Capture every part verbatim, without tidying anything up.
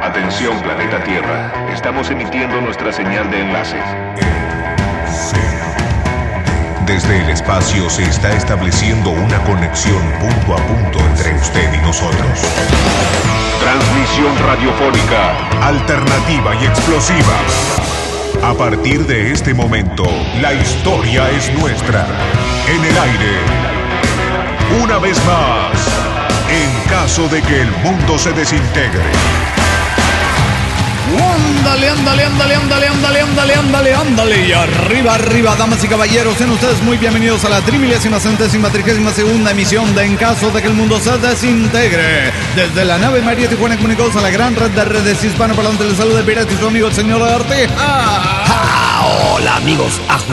Atención, planeta Tierra. Estamos emitiendo nuestra señal de enlace. Desde el espacio se está estableciendo una conexión punto a punto entre usted y nosotros. Transmisión radiofónica, alternativa y explosiva. A partir de este momento, la historia es nuestra. En el aire. Una vez más, en caso de que el mundo se desintegre. Ándale, ándale, ándale, ándale, ándale, ándale, ándale, ándale. Y arriba, arriba, damas y caballeros, sean ustedes muy bienvenidos a la trimilésima centésima trigésima segunda emisión de En Caso de que el Mundo se Desintegre. Desde la nave María Tijuana comunicados a la gran red de redes hispanoparlantes, les saluda de pirata y su amigo el señor Arte. Hola amigos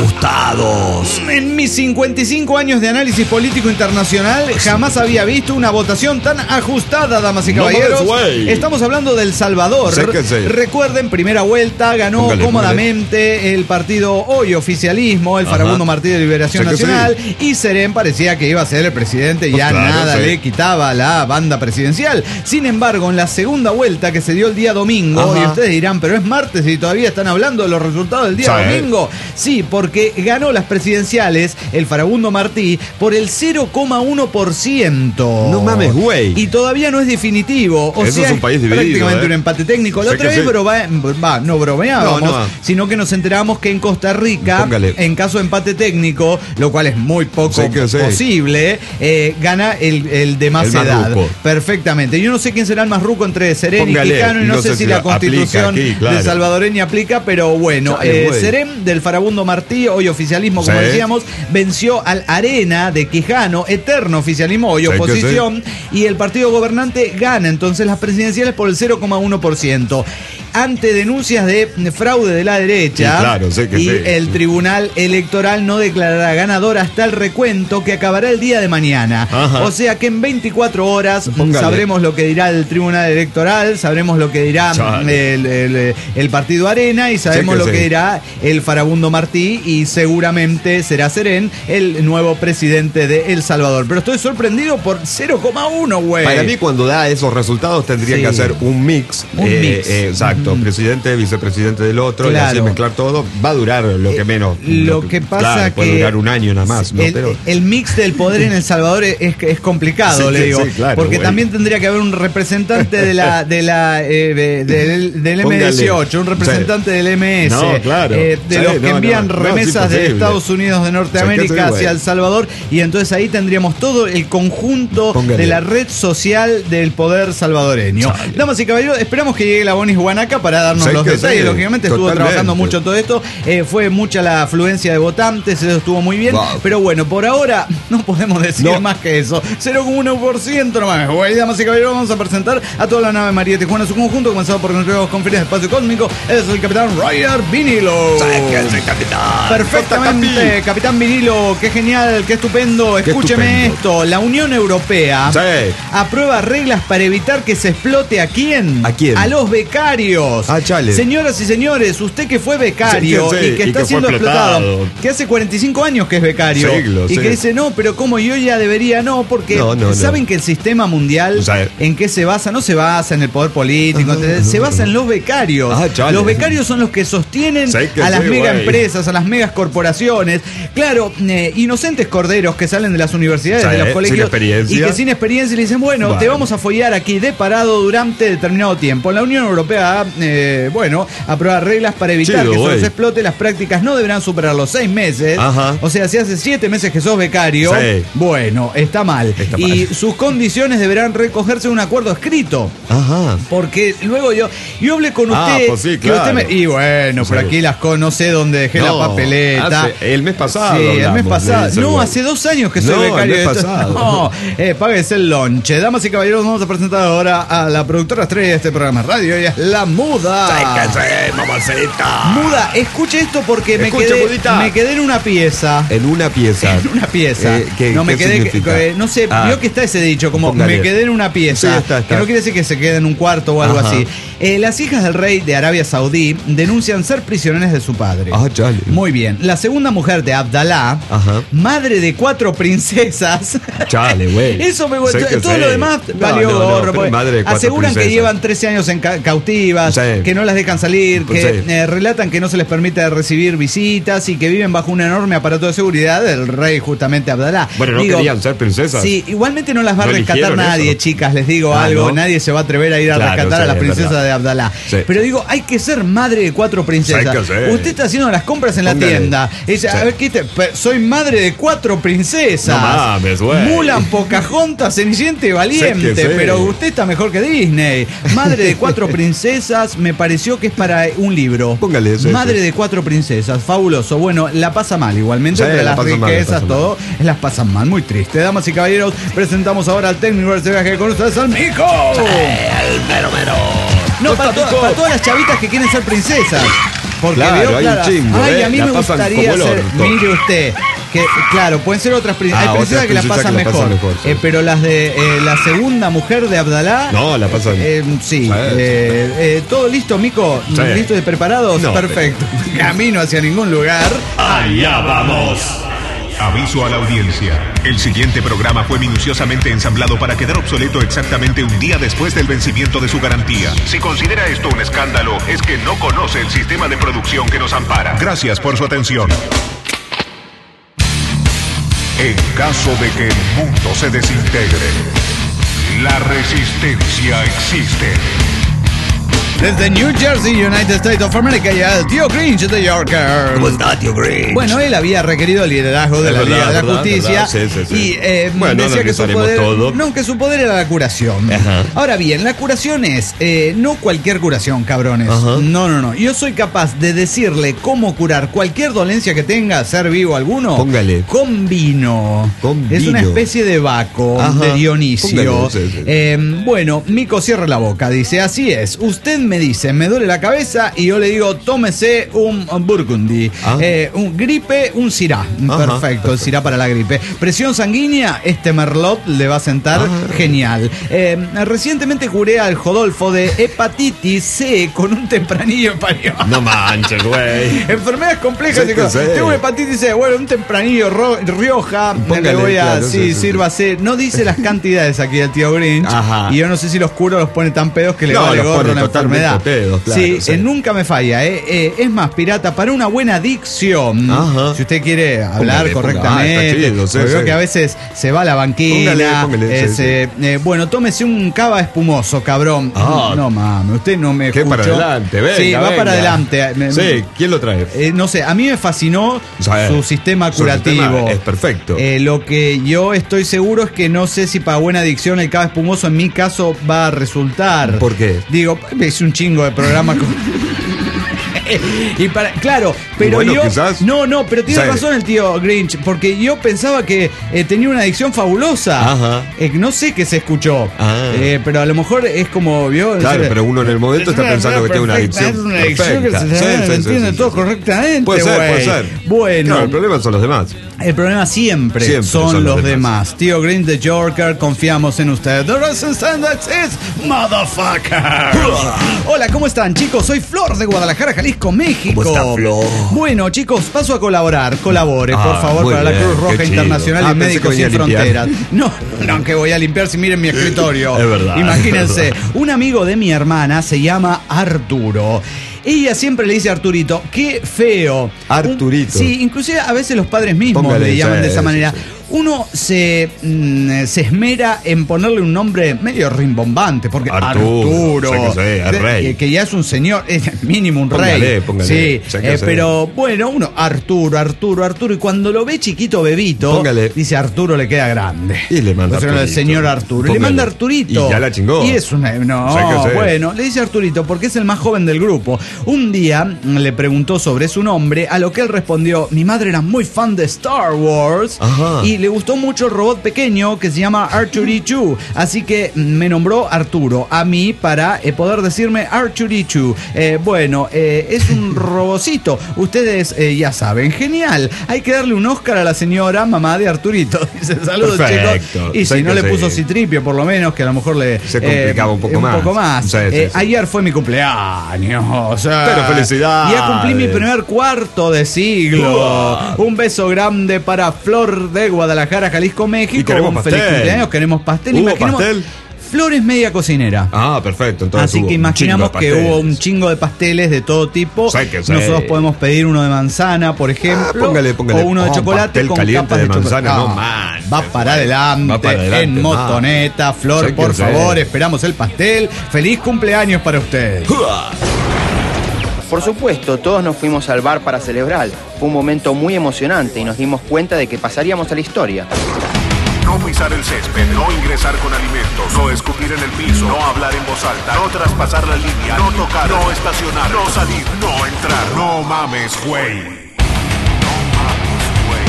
ajustados. En mis cincuenta y cinco años de análisis político internacional jamás había visto una votación tan ajustada, damas y caballeros. No, estamos hablando del Salvador. Sé que sé. Recuerden, primera vuelta, ganó póngale, cómodamente póngale. el partido hoy oficialismo, el Farabundo Martí de Liberación Nacional, sí. Y Serén parecía que iba a ser el presidente y pues ya claro, nada sí. le quitaba la banda presidencial. Sin embargo, en la segunda vuelta que se dio el día domingo, Ajá. y ustedes dirán, pero es martes y todavía están hablando de los resultados del día sí. domingo. Sí, porque ganó las presidenciales el Farabundo Martí por el cero coma uno por ciento. No mames, güey. Y todavía no es definitivo. O Eso sea, es un país dividido, prácticamente ¿eh? un empate técnico. La sé otra vez sí. broma, va, no bromeábamos, no, no. sino que nos enteramos que en Costa Rica, Póngale. en caso de empate técnico, lo cual es muy poco posible, eh, gana el, el de más el edad. Más Perfectamente. Yo no sé quién será el más ruco entre Serén Póngale. y Quijano, y no, no sé, sé si la constitución aquí, claro. de salvadoreña aplica, pero bueno, eh, Serén del Farabundo Martí, hoy oficialismo, como sí. decíamos, venció al Arena de Quijano, eterno oficialismo, hoy oposición, y el partido gobernante gana entonces las presidenciales por el cero coma uno por ciento. Ante denuncias de fraude de la derecha, sí, claro, sé que y sí. el Tribunal Electoral no declarará ganador hasta el recuento que acabará el día de mañana. Ajá. O sea que en veinticuatro horas Póngale. sabremos lo que dirá el Tribunal Electoral, sabremos lo que dirá el, el, el Partido Arena y sabemos que lo sí. que dirá el Farabundo Martí, y seguramente será Serén el nuevo presidente de El Salvador. Pero estoy sorprendido por cero coma uno, güey. Para mí, cuando da esos resultados tendría sí. que hacer un mix. Un eh, mix. Eh, exacto. Presidente, vicepresidente del otro, claro. y así mezclar todo, va a durar lo que menos. Lo que pasa claro, que puede durar un año nada más, ¿no? El, Pero... el mix del poder en El Salvador es, es complicado, sí, le digo, sí, claro, porque güey. también tendría que haber un representante de la de la eh, de, de, del, del eme dieciocho, un representante sí. del eme ese, no, claro. eh, de sí, los que no, envían no, remesas no, de Estados Unidos de Norteamérica hacia El Salvador, y entonces ahí tendríamos todo el conjunto Póngale. de la red social del poder salvadoreño. Chale. Damas y caballeros, esperamos que llegue la Bonis Guanaca para darnos los detalles. Sí, lógicamente estuvo totalmente. trabajando mucho todo esto, eh, fue mucha la afluencia de votantes, eso estuvo muy bien, wow. pero bueno, por ahora no podemos decir no. más que eso, cero coma uno por ciento nomás. Bueno, damas y caballeros, vamos a presentar a toda la nave María Tijuana, su conjunto, comenzado por nuestros confines de espacio cósmico. Es el capitán Ryder Vinilo. ¿Sabes qué es el capitán? Perfectamente, capitán Vinilo, qué genial, qué estupendo. Qué Escúcheme estupendo. esto, la Unión Europea sí. aprueba reglas para evitar que se explote ¿a quién? ¿A quién? A los becarios. Ah, chale. Señoras y señores, usted que fue becario sí, sí, y que y está que siendo explotado, explotado, que hace cuarenta y cinco años que es becario, Siglo, y sí. que dice, no, pero como yo ya debería, no, porque no, no, saben no. que el sistema mundial, o sea, ¿en qué se basa? No se basa en el poder político, ajá, se basa en los becarios. Ah, chale. Los becarios son los que sostienen que a las sí, mega güey. empresas, a las megas corporaciones. Claro, eh, inocentes corderos que salen de las universidades, ¿sabes? de los colegios, y que sin experiencia le dicen, bueno, vale. te vamos a follar aquí de parado durante determinado tiempo. La Unión Europea, eh, bueno, aprueba reglas para evitar Chido, que eso se explote. Las prácticas no deberán superar los seis meses. Ajá. O sea, si hace siete meses que sos becario, sí. bueno, está mal. Está y mal. sus condiciones deberán recogerse en un acuerdo escrito. Ajá. Porque luego yo, yo hablé con usted. Ah, pues sí, claro. usted me, y bueno, por aquí las con, no sé dónde dejé no, la papeleta. Hace, el mes pasado. Sí, el mes pasado. No, hace dos años que soy no, becario. El mes pasado. No, eh, páguese el lonche. Damas y caballeros, vamos a presentar ahora a la productora estrella de este programa radio. Ella es la muda. Sí, que sí, mamacita. Muda, escuche esto porque me Escuche, quedé, mudita. me quedé en una pieza. En una pieza. En una pieza. Eh, ¿qué, no me qué quedé, significa? que, no sé, Ah. vio que está ese dicho, como Póngale. me quedé en una pieza. Sí, está, está. Que no quiere decir que se quede en un cuarto o algo Ajá. así. Eh, las hijas del rey de Arabia Saudí denuncian ser prisioneras de su padre. Ah, chale. Muy bien. La segunda mujer de Abdalá, Ajá. madre de cuatro princesas. Chale, güey. Eso me Sé que todo sé. lo demás No, valió no, no, gorro, pero porque madre de cuatro aseguran que princesas. llevan trece años en ca- cautivas, Sí. que no las dejan salir, Pues que sí. eh, relatan que no se les permite recibir visitas y que viven bajo un enorme aparato de seguridad del rey justamente Abdalá. Bueno, no Digo, querían ser princesas. Sí, igualmente no las va a ¿No rescatar eligieron nadie, eso? chicas, les digo Ah, algo, ¿no? nadie se va a atrever a ir a Claro, rescatar sí, a las es princesas verdad. de Abdalá. Sí. Pero digo, hay que ser madre de cuatro princesas. Sí, hay que ser. Usted está haciendo las compras en la Póngale. tienda. Y dice, Sí. a ver, ¿qué te- pe- soy madre de cuatro princesas. No mames, güey. Mulan, Pocahontas, Cenicienta y Valiente. Sí que sí. Pero usted está mejor que Disney. Madre de cuatro princesas, me pareció que es para un libro. Póngale eso, Madre eso. de cuatro princesas, fabuloso. Bueno, la pasa mal igualmente, Sí, entre la las pasa mal, la riquezas, pasa mal. todo, las pasan mal, muy triste. Damas y caballeros, presentamos ahora al técnico de viaje con ustedes, al Mico. El mero mero. No, para, Mico. to- para todas las chavitas que quieren ser princesas. Porque Claro, veo, hay un claro, chingo, ay, ¿eh? a mí La me pasan gustaría como el ser, orto. mire usted, que claro, pueden ser otras princesas, Ah, hay princesas otras que la princesas pasan que la mejor, pasan mejor, sí. eh, pero las de eh, la segunda mujer de Abdalá, No, la pasan. eh, sí, Sí. eh, eh, todo listo, Mico, Sí. listos y preparados, No, perfecto, camino hacia ningún lugar. Allá vamos. Aviso a la audiencia. El siguiente programa fue minuciosamente ensamblado para quedar obsoleto exactamente un día después del vencimiento de su garantía. Si considera esto un escándalo, es que no conoce el sistema de producción que nos ampara. Gracias por su atención. En caso de que el mundo se desintegre, la resistencia existe. Desde New Jersey, United States of America, ya el tío Grinch de Yorker. ¿Cómo está, tío Grinch? Bueno, él había requerido el liderazgo de Es la verdad, Liga de la verdad, Justicia. verdad. Sí, sí, sí. Y eh, Bueno, decía que su analizaremos poder. todo. No, que su poder era la curación. Ajá. Ahora bien, la curación es eh, no cualquier curación, cabrones. Ajá. No, no, no. Yo soy capaz de decirle cómo curar cualquier dolencia que tenga, ser vivo alguno. Póngale. Con vino. Con Es una vino. especie de Baco, Ajá. de Dionisio. Póngale, sí, sí. Eh, bueno, Mico cierra la boca. Dice, así es. Usted me dice, me duele la cabeza y yo le digo, tómese un Burgundy. Ah. Eh, un gripe, un Syrah. Ajá, Perfecto, el Syrah para la gripe. Presión sanguínea, este Merlot le va a sentar Ah. genial. Eh, recientemente curé al Jodolfo de hepatitis C con un tempranillo español. No manches, güey. Enfermedades complejas. Sí y que cosas. sé. Tengo hepatitis C. Bueno, un tempranillo ro- Rioja. Póngale, le voy a. claro, sí, sí, sí, sírvase. No dice las cantidades aquí el tío Grinch. Ajá. Y yo no sé si los curo los pone tan pedos que le No, vale los gorro pone la totalmente enfermedad. pedos, claro, sí, sí. eh, nunca me falla. Eh. Eh, es más, pirata, para una buena dicción. Ajá. Si usted quiere hablar Póngale, póngale. correctamente. Ah, está chido, sí, porque veo sí. que a veces se va a la banquina. Póngale, póngale, eh, sí, se- eh, bueno, tómese un cava espumoso, cabrón. Ah. No mames, usted no me ¿Qué escuchó. para adelante? Venga, sí, va venga. para adelante. Me- Sí, ¿quién lo trae? eh, no sé, a mí me fascinó Sí. su sistema Su curativo. sistema es perfecto. Eh, lo que yo estoy seguro es que no sé si para buena adicción el cava espumoso en mi caso va a resultar. ¿Por qué? Digo, es un chingo de programa. con- y para, claro, pero Bueno, yo. quizás. No, no, pero tiene Sí. razón el tío Grinch, porque yo pensaba que eh, tenía una adicción fabulosa. Ajá. Eh, no sé qué se escuchó. Ah. Eh, pero a lo mejor es como vio. Claro, pero uno en el momento está pensando que tiene una adicción Es una adicción que perfecta. se Sí, sí, sí, entiende sí, todo sí. correctamente. Puede ser, güey. puede ser. Bueno, Claro, el problema son los demás. el problema siempre, Siempre son, son los los demás. demás. Tío Green de Yorker, confiamos en usted. The Resistance is motherfucker. Hola, ¿cómo están, chicos? Soy Flor de Guadalajara, Jalisco, México. ¿Cómo está, Flor? Bueno, chicos, paso a colaborar. Colabore, Ah, por favor, muy para la bien, Cruz Roja qué chido. Internacional Ah, y pensé Médicos que Sin venía a limpiar. Fronteras. No, no, que voy a limpiar si miren mi escritorio. Es verdad, Imagínense, es verdad. un amigo de mi hermana se llama Arturo. Ella siempre le dice a Arturito, qué feo. Arturito. Un- sí, inclusive a veces los padres mismos Póngale, le llaman sí, de esa sí, manera. sí. Uno se, mm, se esmera en ponerle un nombre medio rimbombante, porque Arturo, Arturo, sé que sé, es de- rey. Que, que ya es un señor, es mínimo un Póngale, rey. póngale, sí, sé que eh, sé. pero bueno, uno, Arturo, Arturo, Arturo, y cuando lo ve chiquito bebito, Póngale. dice Arturo le queda grande. Y le manda O sea, el Arturito. señor Arturo. Le Póngale. manda Arturito. Y ya la chingó. Y es una. No, Sé que sé. bueno, le dice Arturito porque es el más joven del grupo. Un día mm, le preguntó sobre su nombre, a lo que él respondió: mi madre era muy fan de Star Wars Ajá. y le gustó mucho el robot pequeño que se llama Arturichu, así que me nombró Arturo a mí para eh, poder decirme Arturichu. Eh, bueno, eh, es un robocito, ustedes eh, ya saben, genial. Hay que darle un Oscar a la señora mamá de Arturito. Dice, saludos, chicos. Y si no le puso Citripio, por lo menos, que a lo mejor le se complicaba eh, un poco un más. Poco más. Sí, sí, eh, sí. Ayer fue mi cumpleaños. O sea, pero felicidades. Ya cumplí mi primer cuarto de siglo. Wow. Un beso grande para Flor de Guadalajara, Jalisco, México. Y queremos pastel. Feliz cumpleaños, queremos pastel. ¿Hubo Imaginemos, pastel? Flor es media cocinera. Ah, perfecto. Entonces así que imaginamos que hubo un chingo de pasteles de todo tipo. Sé que sé. Nosotros podemos pedir uno de manzana, por ejemplo. Ah, póngale, póngale. O uno de oh, chocolate con capas de, de manzana. No, no man. Va para adelante, va para adelante en motoneta. Ah, Flor, por favor, sé. Esperamos el pastel. Feliz cumpleaños para ustedes. Por supuesto, todos nos fuimos al bar para celebrar. Fue un momento muy emocionante y nos dimos cuenta de que pasaríamos a la historia. No pisar el césped, no ingresar con alimentos, no escupir en el piso, no hablar en voz alta, no traspasar la línea, no tocar, no estacionar, no salir, no entrar. No mames, güey. No mames, güey.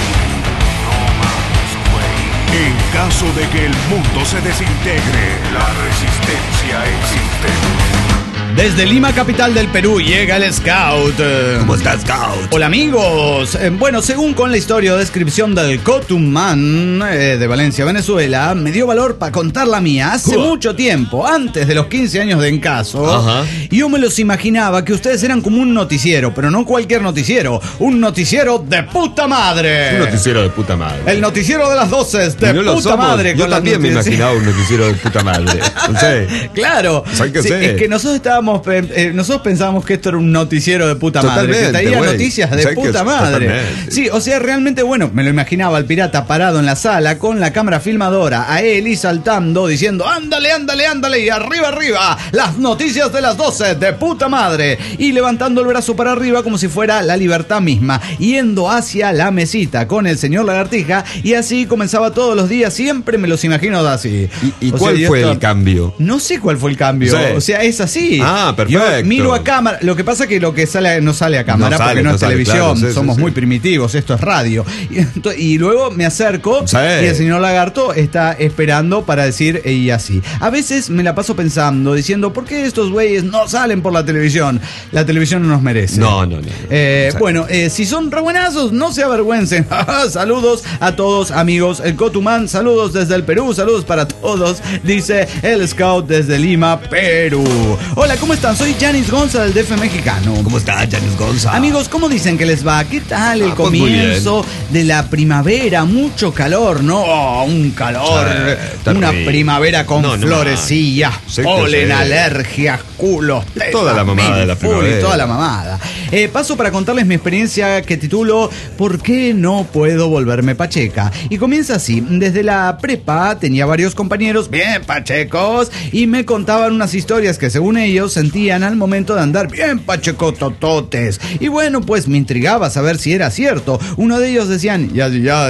No mames, güey. En caso de que el mundo se desintegre, la resistencia existe. Desde Lima, capital del Perú, llega el Scout. ¿Cómo está, Scout? Hola, amigos. Eh, bueno, según con la historia o descripción del Cotumán eh, de Valencia, Venezuela, me dio valor para contar la mía hace uh. mucho tiempo, antes de los quince años de Encaso. Ajá. Yo me los imaginaba que ustedes eran como un noticiero, pero no cualquier noticiero, un noticiero de puta madre. Un noticiero de puta madre. El noticiero de las doce de no puta madre. Yo también me imaginaba un noticiero de puta madre. No sé. Claro. Que sí, sé. Es que nosotros estábamos Eh, nosotros pensábamos que esto era un noticiero de puta madre, que traía wey. noticias de puta que madre. Totalmente. Sí, o sea, realmente, bueno, me lo imaginaba al pirata parado en la sala con la cámara filmadora, a él y saltando, diciendo, ándale, ándale, ándale, y arriba, arriba, las noticias de las doce de puta madre, y levantando el brazo para arriba como si fuera la libertad misma, yendo hacia la mesita con el señor Lagartija, y así comenzaba todos los días, siempre me los imagino así. ¿Y, y cuál sea, fue esto, el cambio? No sé cuál ffue el cambio, sí. O sea, es así. Ah, perfecto. Yo miro a cámara, lo que pasa que lo que sale no sale a cámara, no sale, porque no, no es sale, televisión, claro, sí, somos sí, muy sí. primitivos, esto es radio. Y, y luego me acerco sí. y el señor Lagarto está esperando para decir y así. A veces me la paso pensando, diciendo, ¿por qué estos güeyes no salen por la televisión? La televisión no nos merece. No, no, no. Eh, no bueno, eh, si son re buenazos, no se avergüencen. Saludos a todos, amigos. El Cotumán, saludos desde el Perú, saludos para todos, dice el Scout desde Lima, Perú. Hola, ¿cómo están? Soy Janis Gonza del D F mexicano. ¿Cómo está, Janis Gonza? Amigos, ¿cómo dicen que les va? ¿Qué tal el ah, pues comienzo de la primavera? Mucho calor, ¿no? Oh, un calor, sí, una primavera con no, no florecillas, sí, polen, alergias, culos, tetas, toda la mamada de la primavera. Toda la mamada. Eh, paso para contarles mi experiencia que titulo ¿Por qué no puedo volverme pacheca? Y comienza así. Desde la prepa tenía varios compañeros bien pachecos y me contaban unas historias que según ellos sentían al momento de andar bien pachecotototes. Y bueno, pues me intrigaba saber si era cierto. Uno de ellos decían, ya, ya,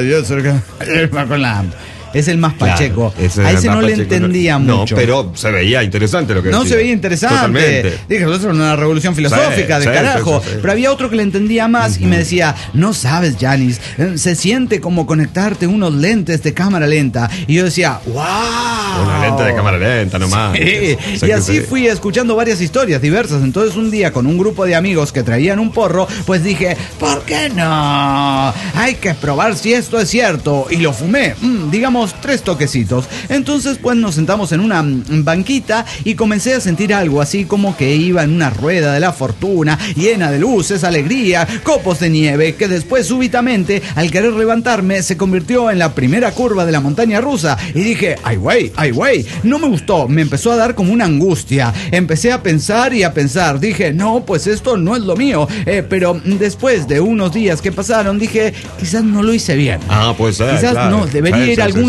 ya, con la... Es el más pacheco. Claro, a ese no le entendía no, mucho. No, pero se veía interesante lo que no decía. No se veía interesante. Totalmente. Dije, eso era una revolución filosófica sí, de sí, carajo. Sí, sí, sí. Pero había otro que le entendía más uh-huh. y me decía, no sabes, Janis, se siente como conectarte unos lentes de cámara lenta. Y yo decía, wow. Una lente de cámara lenta nomás. Sí. Y así fui escuchando varias historias diversas. Entonces un día con un grupo de amigos que traían un porro, pues dije, ¿por qué no? Hay que probar si esto es cierto. Y lo fumé. Mm, digamos, tres toquecitos. Entonces pues nos sentamos en una banquita y comencé a sentir algo así como que iba en una rueda de la fortuna llena de luces, alegría, copos de nieve, que después súbitamente al querer levantarme se convirtió en la primera curva de la montaña rusa y dije, ay güey, ay güey, no me gustó, me empezó a dar como una angustia, empecé a pensar y a pensar, dije, no, pues esto no es lo mío, eh, pero después de unos días que pasaron dije, quizás no lo hice bien. Ah, pues ser, quizás claro. no, debería sí, ir a algún sí,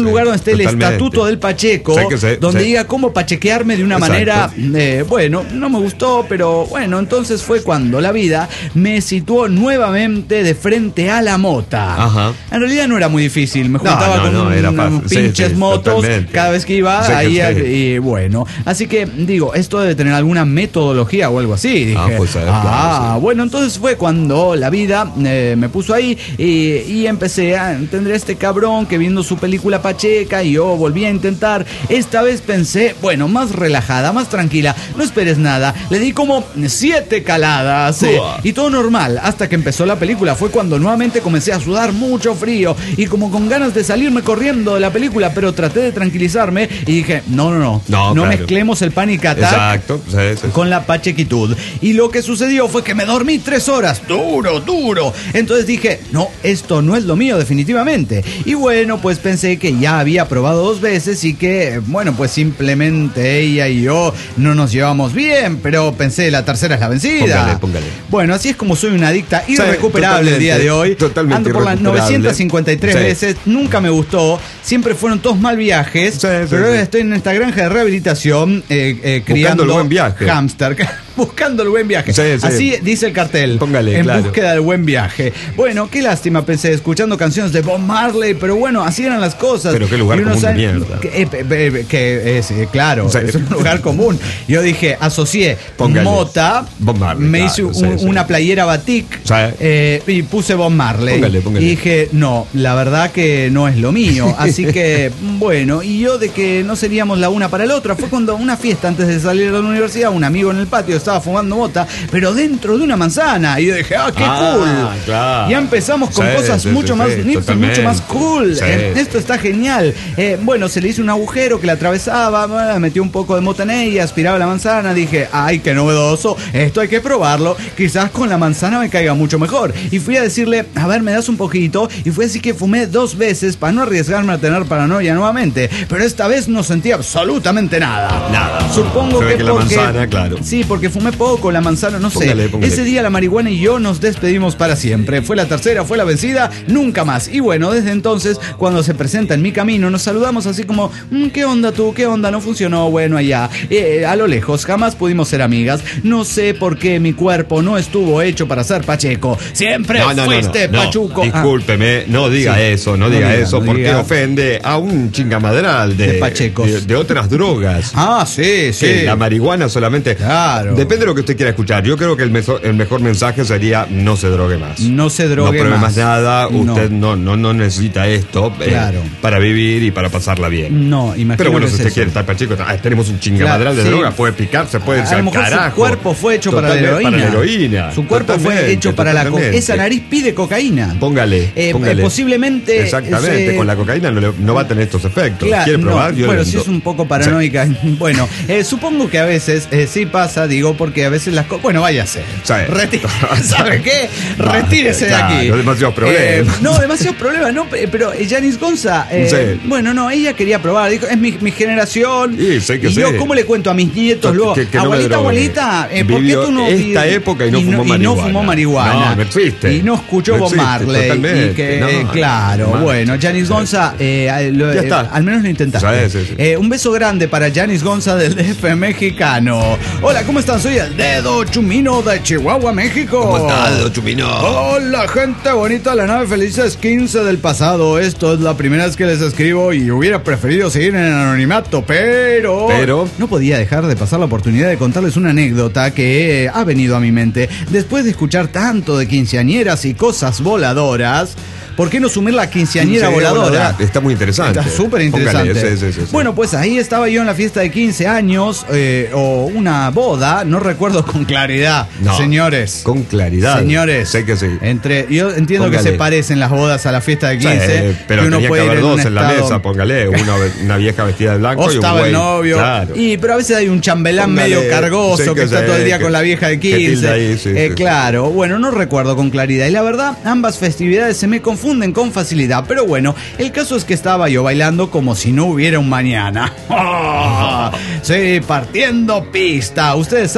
lugar donde esté el estatuto del Pacheco, sí, sí, donde sí. diga cómo pachequearme de una Exacto. manera, eh, bueno, no me gustó, pero bueno, entonces fue cuando la vida me situó nuevamente de frente a la mota. Ajá. En realidad no era muy difícil, me juntaba no, no, con no, un, unos pinches sí, sí, motos totalmente. Cada vez que iba sí, ahí, sí. y bueno, así que digo, esto debe tener alguna metodología o algo así. Dije, ah, pues, ah claro, sí. bueno, entonces fue cuando la vida eh, me puso ahí y, y empecé a entender a este cabrón que viendo su película pacheca y yo volví a intentar. Esta vez pensé, bueno, más relajada, más tranquila, no esperes nada. Le di como siete caladas eh, y todo normal hasta que empezó la película. Fue cuando nuevamente comencé a sudar mucho frío y como con ganas de salirme corriendo de la película, pero traté de tranquilizarme y dije, no, no, no, no, no claro. mezclemos el panic attack Exacto. Sí, sí. con la pachequitud. Y lo que sucedió fue que me dormí tres horas, duro, duro. Entonces dije, no, esto no es lo mío definitivamente. Y bueno, pues pensé que ya había probado dos veces y que, bueno, pues simplemente ella y yo no nos llevamos bien, pero pensé, la tercera es la vencida. Póngale, póngale. Bueno, así es como soy una adicta irrecuperable sí, el día de hoy. Totalmente Ando por las novecientas cincuenta y tres sí. veces, nunca me gustó, siempre fueron todos mal viajes, sí, sí, pero ahora sí. estoy en esta granja de rehabilitación eh, eh, criando el buen viaje. hámster. Buscando el buen viaje. Sí, sí. Así dice el cartel. Póngale, en claro. búsqueda del buen viaje. Bueno, qué lástima, pensé, escuchando canciones de Bob Marley, pero bueno, así eran las cosas. Pero qué lugar común sabe, de mierda. Que, eh, eh, que es, eh, claro, o sea, es un lugar común. Yo dije, asocié Póngale. Mota, Bob Marley, me hice claro, un, sí, una playera batik sí. eh, y puse Bob Marley. Póngale, póngale. Y dije, no, la verdad que no es lo mío. Así que, bueno, y yo de que no seríamos la una para la otra, fue cuando una fiesta antes de salir de la universidad, un amigo en el patio estaba fumando mota, pero dentro de una manzana. Y yo dije, ah, qué ah, cool. Claro. Ya empezamos con sí, cosas sí, mucho, sí, más, sí, mucho más cool. Sí, eh, sí. Esto está genial. Eh, bueno, se le hizo un agujero que la atravesaba, metió un poco de mota en ella, aspiraba la manzana. Dije, ay, qué novedoso. Esto hay que probarlo. Quizás con la manzana me caiga mucho mejor. Y fui a decirle, a ver, me das un poquito. Y fue así que fumé dos veces para no arriesgarme a tener paranoia nuevamente. Pero esta vez no sentí absolutamente nada. Nada. Supongo que, que la porque, manzana, claro. Sí, porque fumé poco, la manzana, no póngale, sé. Póngale. Ese día la marihuana y yo nos despedimos para siempre. Fue la tercera, fue la vencida, nunca más. Y bueno, desde entonces, cuando se presenta en mi camino, nos saludamos así como, ¿qué onda tú? ¿Qué onda? No funcionó, bueno, allá. Eh, a lo lejos, jamás pudimos ser amigas. No sé por qué mi cuerpo no estuvo hecho para ser Pacheco. Siempre no, no, fuiste no, no, Pachuco. No, discúlpeme, ah. no diga sí. eso, no, no diga, diga eso, no porque diga. ofende a un chingamadral de, de Pachecos. De, de otras drogas. Ah, sí, sí. Que la marihuana solamente. Claro. Depende de lo que usted quiera escuchar. Yo creo que el mejor, el mejor mensaje sería no se drogue más. No se drogue más. No pruebe más nada. No. Usted no, no, no necesita esto claro. eh, para vivir y para pasarla bien. No, imagínate. Pero bueno, si usted eso. quiere estar Pacheco, ah, tenemos un chingamadral claro, de sí. droga, puede picar, se puede decir al carajo. Su cuerpo fue hecho para la, heroína. para la heroína. Su cuerpo fue hecho para la cocaína. Esa nariz pide cocaína. Póngale. Eh, póngale. Eh, posiblemente. Exactamente, eh, con la cocaína no, le, no va a tener estos efectos. Claro, ¿Quiere probar? No, bueno, si es un poco paranoica. Sí. Bueno, eh, supongo que a veces eh, sí pasa, digo, porque a veces las cosas. Bueno, váyase. Sí. Reti- ¿Sabe qué? Retírese claro, de aquí. No demasiados problemas. Eh, no, demasiados problemas, no, pero Yanis Gonza, eh, sí. bueno, no, ella quería probar, dijo, es mi, mi generación. Sí, sé que y sé. yo, ¿cómo le cuento a mis nietos que, luego? que, que abuelita, no abuelita, eh, ¿por qué tú no esta época y no, y fumó, no, marihuana. Y no fumó marihuana? No, no existe. Y no escuchó no Bob existe, Marley. Totalmente. Y que, no, eh, claro, no, bueno, Yanis Gonza, eh, lo, ya está. Eh, al menos lo intentaste. Sí, sí, sí. Eh, un beso grande para Yanis Gonza del D F mexicano. Hola, ¿cómo están? Soy el Dedo Chumino de Chihuahua, México. ¿Cómo está, Dedo Chumino? Hola, gente bonita, la nave felices quince del pasado. Esto es la primera vez que les escribo y hubiera preferido seguir en el anonimato, pero... Pero... No podía dejar de pasar la oportunidad de contarles una anécdota que ha venido a mi mente. Después de escuchar tanto de quinceañeras y cosas voladoras... ¿Por qué no sumir la quinceañera voladora? voladora? Está muy interesante. Está súper interesante. Sí, sí, sí, sí. Bueno, pues ahí estaba yo en la fiesta de quince años, eh, o una boda, no recuerdo con claridad, no, señores. Con claridad. Señores. Sé que sí. Entre, yo entiendo póngale. que se parecen las bodas a la fiesta de quince. Sí, pero que uno tenía puede que haber ir en dos un en la estado... mesa, póngale. Una, una vieja vestida de blanco o y un estaba güey. el novio. Claro. Y, pero a veces hay un chambelán póngale, medio cargoso que, que está sé, todo el día que, con la vieja de quince. Ahí, sí, eh, sí, claro, sí. Bueno, no recuerdo con claridad. Y la verdad, ambas festividades se me confunden con facilidad. Pero bueno, el caso es que estaba yo bailando como si no hubiera un mañana. ¡Oh! Sí, partiendo pista. Ustedes saben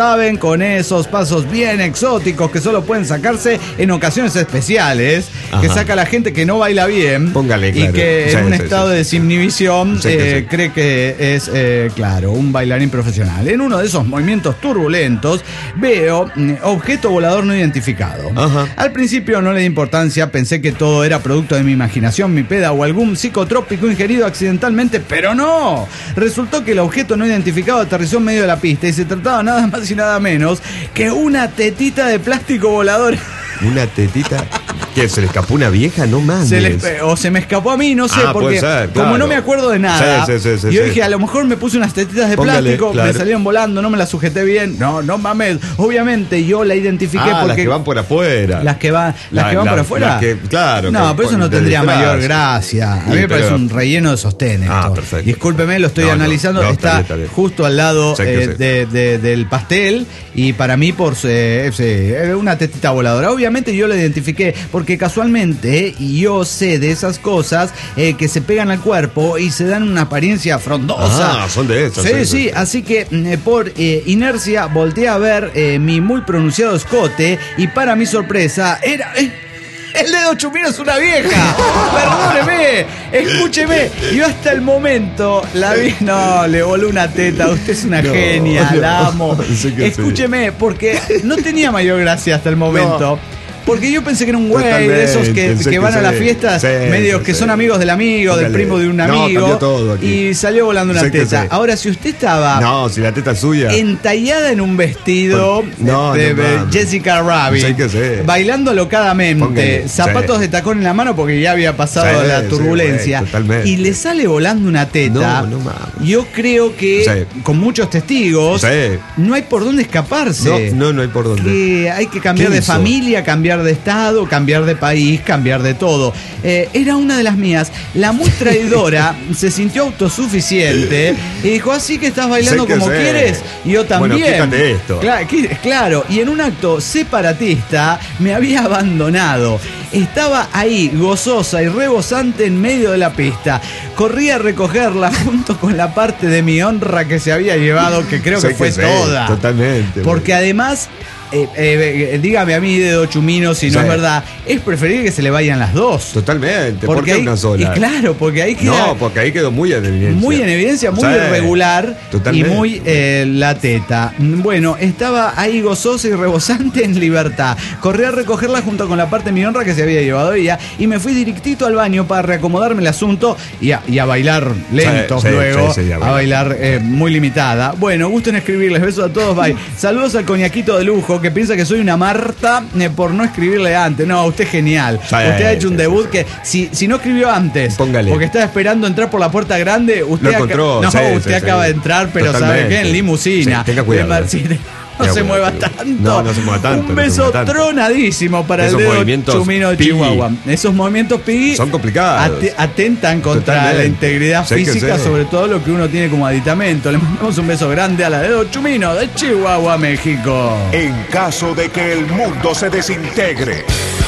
saben, con esos pasos bien exóticos que solo pueden sacarse en ocasiones especiales, Ajá. que saca a la gente que no baila bien. Póngale, claro. Y que sí, en un sí, estado sí, de desinhibición sí, eh, sí. cree que es, eh, claro, un bailarín profesional. En uno de esos movimientos turbulentos veo mm, objeto volador no identificado. Ajá. Al principio no le di importancia, pensé que todo era producto de mi imaginación, mi peda o algún psicotrópico ingerido accidentalmente, pero no. Resultó que el objeto no identificado aterrizó en medio de la pista y se trataba nada más y nada menos que una tetita de plástico volador. Una tetita. ¿Qué? ¿Se le escapó una vieja? No mames. Se le, o se me escapó a mí, no sé, ah, porque ser, como claro. no me acuerdo de nada, sí, sí, sí, yo sí, dije, sí. a lo mejor me puse unas tetitas de Póngale, plástico, claro. me salieron volando, no me las sujeté bien. No, no mames. Obviamente yo la identifiqué ah, porque. las que van por afuera. Las que, va, las la, que van la, por afuera. Las que, claro. No, que, pero eso no tendría disfraz. mayor gracia. A mí Sí, me parece pero... un relleno de sostén esto. Ah, perfecto. Discúlpeme, lo estoy no, analizando. No, no, está, está bien, está bien. justo al lado Sé que eh, sí. de, de, del pastel. Y para mí, por eh, eh, una tetita voladora. Obviamente yo lo identifiqué porque casualmente yo sé de esas cosas eh, que se pegan al cuerpo y se dan una apariencia frondosa. Ah, son de esas. Sí, sí, sí, sí. así que eh, por eh, inercia volteé a ver eh, mi muy pronunciado escote y para mi sorpresa era... Eh, el dedo chumino es una vieja. Perdóneme, escúcheme. Yo hasta el momento la vi. No, le voló una teta. Usted es una no, genia, no, la amo. Sí escúcheme, sí. porque no tenía mayor gracia hasta el momento. No. Porque yo pensé que era un güey de esos que, que, que van que a las fiestas, sí, medios sí, que sí. son amigos del amigo, Póngale. del primo de un amigo. No, todo aquí. Y salió volando una sé teta. Sí. Ahora, si usted estaba. No, si la teta es suya. Entallada en un vestido no, de, no, de Jessica Rabbit. Sí que sé. Bailando alocadamente. Póngale. Zapatos sí. de tacón en la mano porque ya había pasado sí, la turbulencia. Sí, güey, y le sale volando una teta. No, no mames. Yo creo que sí. con muchos testigos sí. no hay por dónde escaparse. No, no, no hay por dónde. Que hay que cambiar de hizo? familia, cambiar de estado, cambiar de país, cambiar de todo. Eh, era una de las mías. La muy traidora se sintió autosuficiente y dijo, así que estás bailando sé que como sé. quieres. Y yo también. Bueno, fíjate esto. Claro, claro, y en un acto separatista me había abandonado. Estaba ahí, gozosa y rebosante en medio de la pista. Corrí a recogerla junto con la parte de mi honra que se había llevado, que creo sé que fue que sé, toda. Totalmente. Porque bueno. además... Eh, eh, dígame a mí, dedo chumino, si no sí. es verdad, es preferible que se le vayan las dos. Totalmente, porque ¿por qué ahí, una sola? Y claro, porque ahí queda. No, porque ahí quedó muy en evidencia. Muy en evidencia, muy sí. irregular Totalmente. y muy eh, la teta. Bueno, estaba ahí gozosa y rebosante en libertad. Corrí a recogerla junto con la parte de mi honra que se había llevado ella y me fui directito al baño para reacomodarme el asunto y a, y a bailar lentos sí, sí, luego, sí, sí, a bailar eh, muy limitada. Bueno, gusto en escribirles, besos a todos, bye. Saludos al coñaquito de lujo que piensa que soy una Marta eh, por no escribirle antes. No, usted es genial. Sí, usted ha hecho un debut sí, sí. que si, si no escribió antes, Póngale. porque estaba esperando entrar por la puerta grande, usted, Lo encontró, no, sí, usted sí, acaba sí. de entrar, pero Totalmente. ¿sabe qué? En limusina. Sí, tenga cuidado. De, no tenga se cuidado. mueva tanto. No, no se mueva tanto. Un beso no tanto. tronadísimo para Esos el dedo chumino de Chihuahua. Esos movimientos pi son complicados. At atentan contra Totalmente. la integridad sé física, sobre todo lo que uno tiene como aditamento. Le mandamos un beso grande a la dedo chumino de Chihuahua, México. En caso de que el mundo se desintegre.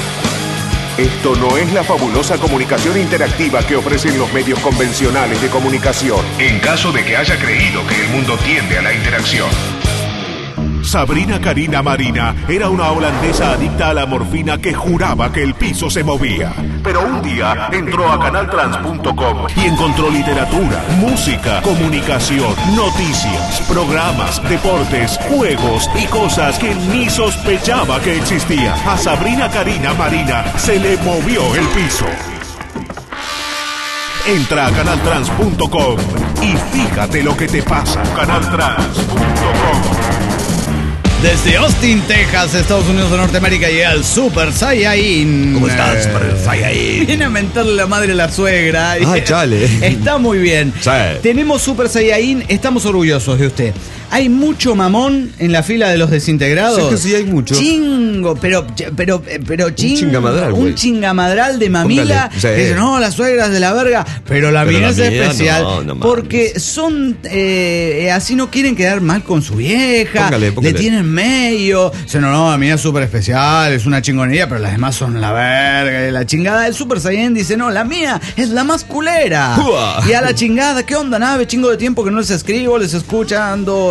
Esto no es la fabulosa comunicación interactiva que ofrecen los medios convencionales de comunicación. En caso de que haya creído que el mundo tiende a la interacción. Sabrina Karina Marina era una holandesa adicta a la morfina que juraba que el piso se movía. Pero un día entró a canal trans punto com y encontró literatura, música, comunicación, noticias, programas, deportes, juegos y cosas que ni sospechaba que existían. A Sabrina Karina Marina se le movió el piso. Entra a canal trans punto com y fíjate lo que te pasa. canal trans punto com. Desde Austin, Texas, Estados Unidos de Norteamérica, llega el Super Saiyajin. ¿Cómo estás, Super Saiyajin? Viene a mentarle la madre a la suegra. Ah, chale. Está muy bien. Sí. Tenemos Super Saiyajin, estamos orgullosos de usted. Hay mucho mamón en la fila de los desintegrados. Sí, que sí hay mucho. Chingo, pero, pero, pero chingo. Un chingamadral, Un güey. chingamadral de mamila. Sí. Que dice, no, las suegras de la verga. Pero la pero mía la es mía, especial. No, no porque son, eh, así no quieren quedar mal con su vieja. Póngale, póngale. Le tienen medio. Dicen, no, no, la mía es súper especial, es una chingonería, pero las demás son la verga y la chingada. El Super Saiyan dice, no, la mía es la más culera. Uah. Y a la chingada, ¿qué onda, nave? Chingo de tiempo que no les escribo, les escuchando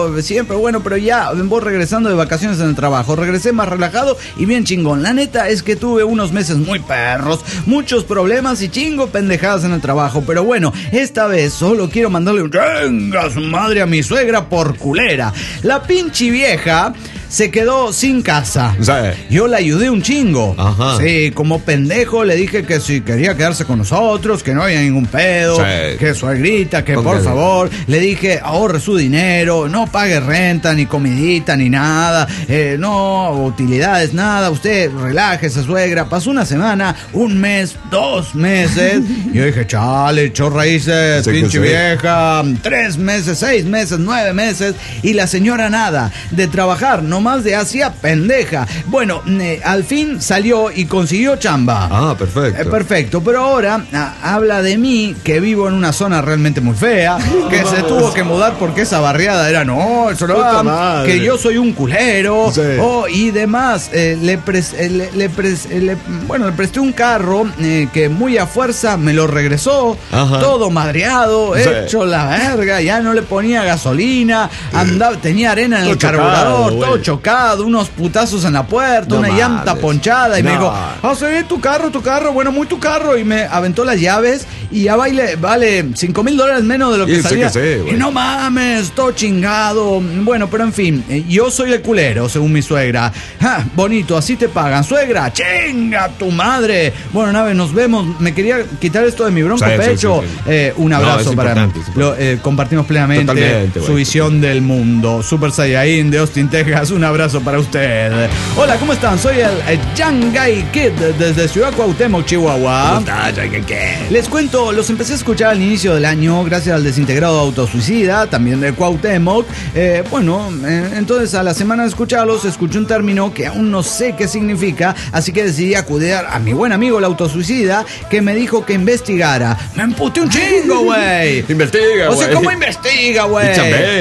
yo siempre, bueno, pero ya voy regresando de vacaciones en el trabajo. Regresé más relajado y bien chingón. La neta es que tuve unos meses muy perros, muchos problemas y chingo pendejadas en el trabajo. Pero bueno, esta vez solo quiero mandarle un chinga su madre a mi suegra por culera. La pinche vieja se quedó sin casa. Sí. Yo la ayudé un chingo. Ajá. Sí, como pendejo le dije que si quería quedarse con nosotros, que no había ningún pedo, sí. Que suegrita, que Póngale. Por favor. Le dije, ahorre su dinero, no pague renta, ni comidita, ni nada, eh, no utilidades, nada. Usted relájese, suegra. Pasó una semana, un mes, dos meses. Yo dije, chale, echó raíces, sí, pinche vieja. Tres meses, seis meses, nueve meses. Y la señora nada de trabajar, no más de hacía pendeja. Bueno, eh, al fin salió y consiguió chamba. Ah, perfecto. Eh, perfecto, pero ahora ah, habla de mí, que vivo en una zona realmente muy fea, que se tuvo que mudar porque esa barriada era, no, eso no va, que yo soy un culero, sí. Oh, y demás. Eh, le, pres, eh, le, le, pres, eh, le bueno, le presté un carro eh, que muy a fuerza me lo regresó. Ajá. Todo madreado, sí. Hecho la verga, ya no le ponía gasolina, andaba, tenía arena en todo el carburador, chocado, todo chocado, unos putazos en la puerta, no una madres. Llanta ponchada y no. Me dijo, ah, sí, tu carro, tu carro, bueno, muy tu carro, y me aventó las llaves y ya vale, vale cinco mil dólares menos de lo que sí, salía. Sí que sé, y no mames, todo chingado. Bueno, pero en fin, yo soy el culero, según mi suegra. Ja, bonito, así te pagan. Suegra, chinga tu madre. Bueno, Nave, nos vemos. Me quería quitar esto de mi bronco sí, pecho. Sí, sí, sí. Eh, un abrazo no, para mí. Lo, eh, compartimos plenamente su bueno, visión del mundo. Super Saiyajin de Austin, Texas. Un abrazo para usted. Hola, ¿cómo están? Soy el, el Shanghai Kid desde Ciudad Cuauhtémoc, Chihuahua. ¿Cómo estás, Shanghai Kid? Les cuento, los empecé a escuchar al inicio del año gracias al desintegrado autosuicida, también de Cuauhtémoc. Eh, bueno, eh, entonces a la semana de escucharlos escuché un término que aún no sé qué significa, así que decidí acudir a mi buen amigo el autosuicida, que me dijo que investigara. Me emputé un chingo, güey. Investiga, güey. O sea, ¿cómo investiga, güey?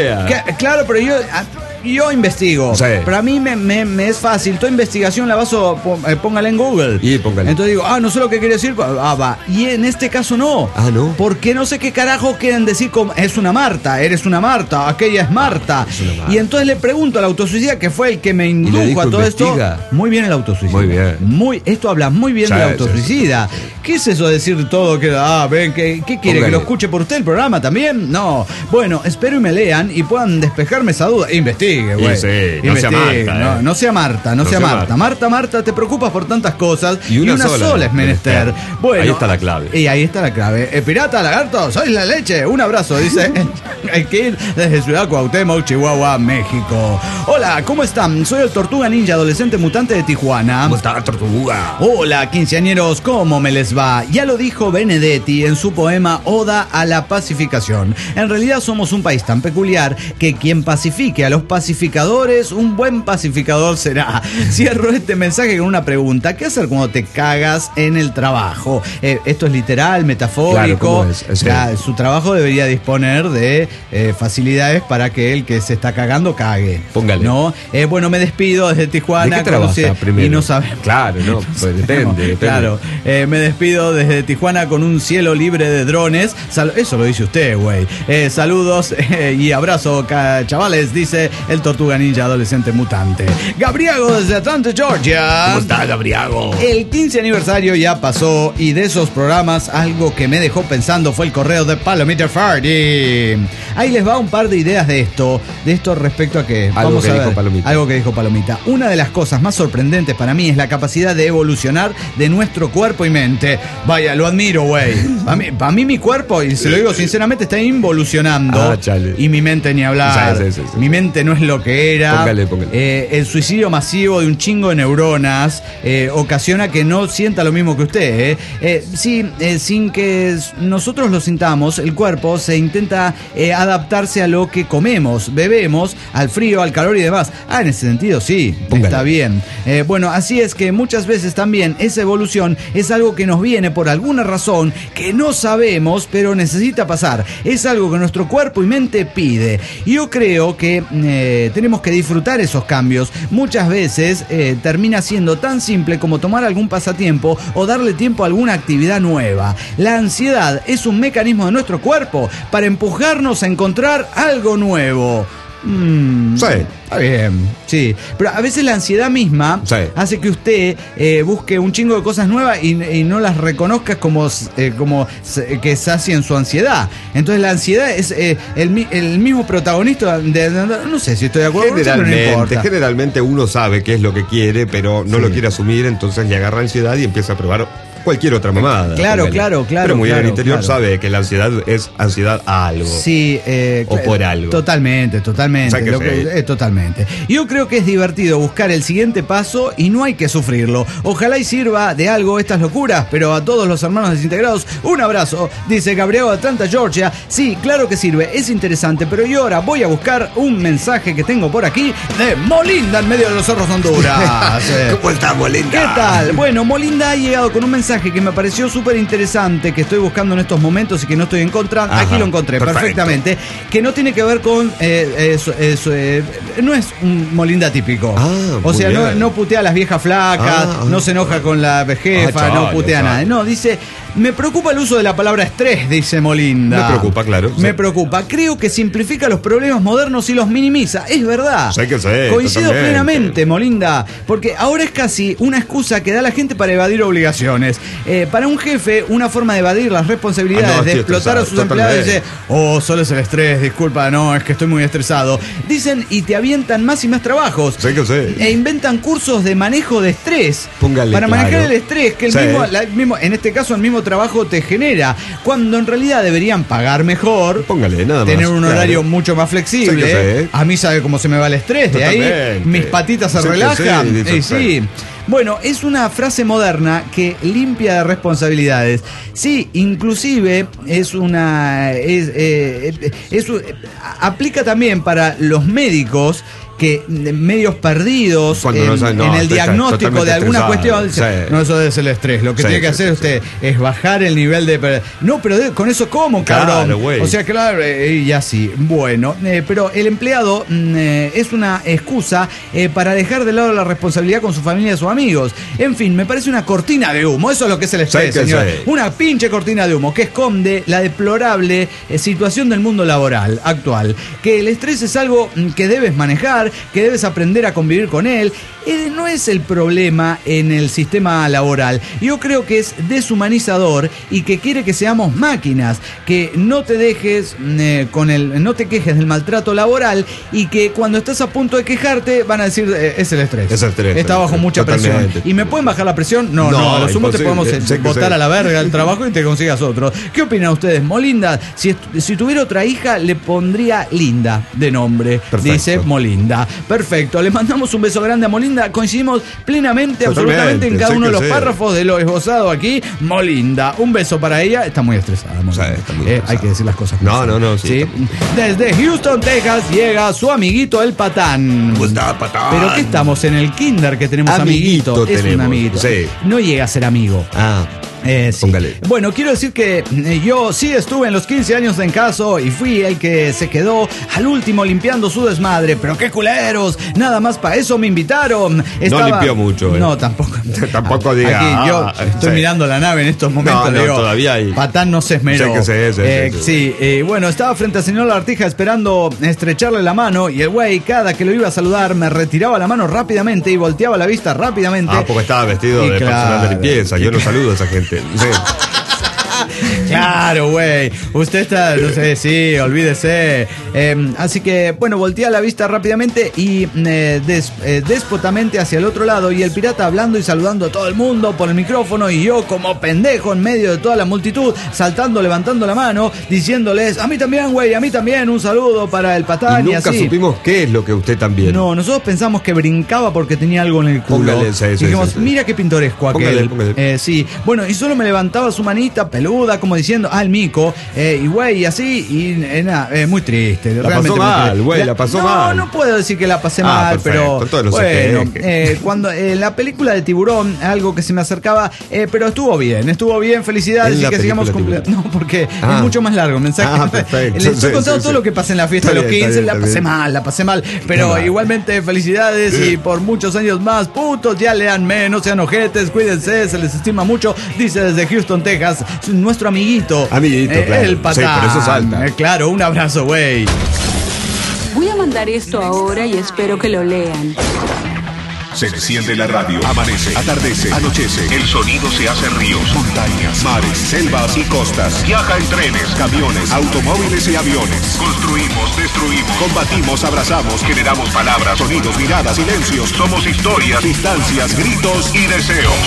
Claro, pero yo... Yo investigo, sí. Pero a mí me, me, me es fácil. Toda investigación la baso, póngala en Google. Y póngale. Entonces digo, ah, no sé lo que quiere decir. Ah, va. Y en este caso no. Ah, no. Porque no sé qué carajo quieren decir como es una Marta, eres una Marta, aquella es Marta. Ah, es una Marta. Y entonces le pregunto al autosuicida, que fue el que me indujo dijo, a todo investiga. Esto. Muy bien el autosuicida. Muy bien. Muy, esto habla muy bien sí, del autosuicida. Sí, sí, sí. ¿Qué es eso de decir todo? Que, ah, ven, ¿qué, qué quiere? Póngale. ¿Que lo escuche por usted el programa también? No. Bueno, espero y me lean y puedan despejarme esa duda. Investigue, güey. Sí. No sea Marta, eh. no, no sea Marta, no, no sea, sea Marta. Marta, Marta, te preocupas por tantas cosas y una, y una sola, sola es menester. Bueno, ahí está la clave. Y ahí está la clave. Eh, pirata, lagarto, sois la leche. Un abrazo, dice el Kid desde Ciudad Cuauhtémoc, Chihuahua, México. Hola, ¿cómo están? Soy el Tortuga Ninja, adolescente mutante de Tijuana. ¿Cómo está, Tortuga? Hola, quinceañeros, ¿cómo me les va? Ya lo dijo Benedetti en su poema Oda a la Pacificación. En realidad somos un país tan peculiar que quien pacifique a los pacificadores, un buen pacificador será. Cierro este mensaje con una pregunta. ¿Qué hacer cuando te cagas en el trabajo? Eh, esto es literal, metafórico. Claro, es? Es ya, su trabajo debería disponer de eh, facilidades para que el que se está cagando cague. Póngale. ¿No? Eh, bueno, me despido desde Tijuana. ¿De qué trabaja primero? Y no sabemos. Claro, no, pues depende, depende. Claro, eh, me despido desde Tijuana con un cielo libre de drones. Sal- Eso lo dice usted, güey. Eh, saludos eh, y abrazo, chavales, dice el Tortuga Ninja adolescente mutante. Gabriago desde Atlanta, Georgia. ¿Cómo está, Gabriago? El quince aniversario ya pasó y de esos programas algo que me dejó pensando fue el correo de Palomita Fardy. Ahí les va un par de ideas de esto, de esto respecto a que algo vamos que a ver, dijo Palomita. Algo que dijo Palomita. Una de las cosas más sorprendentes para mí es la capacidad de evolucionar de nuestro cuerpo y mente. Vaya, lo admiro, güey. Para mí, para mí mi cuerpo, y se lo digo sinceramente, está involucionando. Ah, chale. Y mi mente ni hablar. Sí, sí, sí, sí. Mi mente no es lo que era. Póngale, póngale. Eh, el suicidio masivo de un chingo de neuronas eh, ocasiona que no sienta lo mismo que usted. Eh. Eh, sí, eh, sin que nosotros lo sintamos, el cuerpo se intenta eh, adaptarse a lo que comemos, bebemos, al frío, al calor y demás. Ah, en ese sentido sí, póngale. Está bien. Eh, bueno, así es que muchas veces también esa evolución es algo que nos viene por alguna razón que no sabemos, pero necesita pasar. Es algo que nuestro cuerpo y mente pide. Y yo creo que eh, tenemos que disfrutar esos cambios. Muchas veces eh, termina siendo tan simple como tomar algún pasatiempo o darle tiempo a alguna actividad nueva. La ansiedad es un mecanismo de nuestro cuerpo para empujarnos a encontrar algo nuevo. Mm, sí. Está bien, sí. Pero a veces la ansiedad misma sí. hace que usted eh, busque un chingo de cosas nuevas y, y no las reconozca como, eh, como que sacien su ansiedad. Entonces la ansiedad es eh, el, el mismo protagonista de, de, de, no sé si estoy de acuerdo. Generalmente, no importa. generalmente uno sabe qué es lo que quiere, pero no sí. lo quiere asumir, entonces le agarra ansiedad y empieza a probar cualquier otra mamada. Claro, póngale. claro, claro. Pero muy claro, en el interior claro. sabe que la ansiedad es ansiedad a algo. Sí. Eh, o por algo. Totalmente, totalmente. O sea que lo que, eh, totalmente. Yo creo que es divertido buscar el siguiente paso y no hay que sufrirlo. Ojalá y sirva de algo estas locuras, pero a todos los hermanos desintegrados, un abrazo. Dice Gabriel de Atlanta, Georgia. Sí, claro que sirve, es interesante, pero yo ahora voy a buscar un mensaje que tengo por aquí de Molinda en medio de los zorros de Honduras. ¿Cómo está, Molinda? ¿Qué tal? Bueno, Molinda ha llegado con un mensaje que me pareció súper interesante, que estoy buscando en estos momentos y que no estoy encontrando. Ajá, aquí lo encontré perfecto. perfectamente, que no tiene que ver con eh, eso, eso, eh, no es un Molinda típico. Ah, o sea, no, no putea a las viejas flacas, ah, no se enoja con la jefa, ah, no putea nada. No, dice, me preocupa el uso de la palabra estrés, dice Molinda. Me preocupa, claro. Me sí. preocupa. Creo que simplifica los problemas modernos y los minimiza. Es verdad. Sé que sé, Coincido totalmente. plenamente, Molinda, porque ahora es casi una excusa que da la gente para evadir obligaciones. Eh, para un jefe, una forma de evadir las responsabilidades, ah, no, de explotar a sus empleados, dice, oh, solo es el estrés, disculpa, no, es que estoy muy estresado. Dicen y te avientan más y más trabajos. Sé que sé. E inventan cursos de manejo de estrés. Póngale, para claro. manejar el estrés, que el sí. mismo, la, mismo, en este caso, el mismo trabajo te genera, cuando en realidad deberían pagar mejor. Póngale, nada más. Tener un horario claro. mucho más flexible. Sé que sé. A mí sabe cómo se me va el estrés, Totalmente. de ahí mis patitas se sé relajan. Sí, y sí. Bueno, es una frase moderna que limpia de responsabilidades. Sí, inclusive es una... Es, eh, es, es, aplica también para los médicos que medios perdidos en, no sabe, no, en el diagnóstico de alguna cuestión. Sí. No, eso es el estrés. Lo que sí, tiene que sí, hacer sí, usted sí. es bajar el nivel de... No, pero de, con eso ¿cómo, cabrón? Claro, o sea, claro, eh, y así. Bueno, eh, pero el empleado eh, es una excusa eh, para dejar de lado la responsabilidad con su familia y sus amigos. En fin, me parece una cortina de humo. Eso es lo que es el estrés, sí, señor. Sí. Una pinche cortina de humo que esconde la deplorable eh, situación del mundo laboral actual. Que el estrés es algo que debes manejar, que debes aprender a convivir con él. Eh, no es el problema en el sistema laboral. Yo creo que es deshumanizador y que quiere que seamos máquinas, que no te dejes eh, con el, no te quejes del maltrato laboral y que cuando estás a punto de quejarte van a decir eh, es el estrés. Es el estrés. Está bajo mucha totalmente. presión. ¿Y me pueden bajar la presión? No, no, no a lo sumo te podemos eh, botar a la verga el trabajo y te consigas otro. ¿Qué opinan ustedes? Molinda, si, si tuviera otra hija le pondría Linda de nombre. Perfecto. Dice Molinda. Perfecto, le mandamos un beso grande a Molinda. Coincidimos plenamente, totalmente, absolutamente en cada uno de los sé. párrafos de lo esbozado aquí. Molinda, un beso para ella. Está muy estresada, Molinda. O sea, está muy eh, estresada. Hay que decir las cosas. No, no, no. Sí, ¿sí? Desde Houston, Texas, llega su amiguito el Patán. ¿Cómo está, Patán? Pero ¿qué estamos? En el kinder que tenemos amiguito. amiguito es tenemos. un amiguito. Sí. No llega a ser amigo. Ah. Eh, sí. Bueno, quiero decir que eh, yo sí estuve en los quince años de Encaso y fui el que se quedó al último limpiando su desmadre. Pero qué culeros, nada más para eso me invitaron. Estaba... No limpió mucho. Eh. No, tampoco. tampoco diga. Aquí yo ah, estoy sí. mirando la nave en estos momentos. No, no, digo, todavía hay. Patán no se esmeró. Sí, que se es, eh, sí, sí, sí eh, bueno, estaba frente al señor Lartija esperando estrecharle la mano y el güey, cada que lo iba a saludar, me retiraba la mano rápidamente y volteaba la vista rápidamente. Ah, porque estaba vestido y de claro, personal de limpieza. Yo no saludo a esa gente. Sí. Claro, güey. Usted está, no sé, sí, olvídese. Eh, así que, bueno, voltea la vista rápidamente y eh, des, eh, déspotamente hacia el otro lado. Y el pirata hablando y saludando a todo el mundo por el micrófono. Y yo, como pendejo, en medio de toda la multitud, saltando, levantando la mano, diciéndoles: a mí también, güey, a mí también, un saludo para el Patán. Y y nunca así. supimos qué es lo que usted también. No, nosotros pensamos que brincaba porque tenía algo en el culo. Póngale, sí, sí, dijimos, sí, sí. mira qué pintoresco aquel. Póngale, póngale. Eh, sí, bueno, y solo me levantaba su manita peluda, como diciendo, ah, el mico, eh, y güey, y así, y eh, nada, eh, muy triste. La realmente pasó mal, güey, la pasó no, mal. No, no puedo decir que la pasé ah, mal, perfecto. pero no bueno, eh, cuando en eh, la película de Tiburón, algo que se me acercaba, eh, pero estuvo bien, estuvo bien, felicidades y que sigamos cumpliendo. No, porque ah. es mucho más largo el mensaje. Ah, perfecto. Les estoy sí, contando sí, todo sí. lo que pasa en la fiesta de los quince, la pasé mal, la pasé mal, pero mal. igualmente felicidades sí. y por muchos años más, putos, ya leanme, no sean ojetes, cuídense, se les estima mucho, dice desde Houston, Texas, nuestro amiguito. Amiguito, eh, claro. El Patán. Sí, por eso salta. Eh, claro, un abrazo, güey. Voy a mandar esto ahora y espero que lo lean. Se enciende la radio, amanece, atardece, anochece. El sonido se hace ríos, montañas, mares, selvas y costas. Viaja en trenes, camiones, automóviles y aviones. Construimos, destruimos, combatimos, abrazamos, generamos palabras, sonidos, miradas, silencios. Somos historias, distancias, gritos y deseos.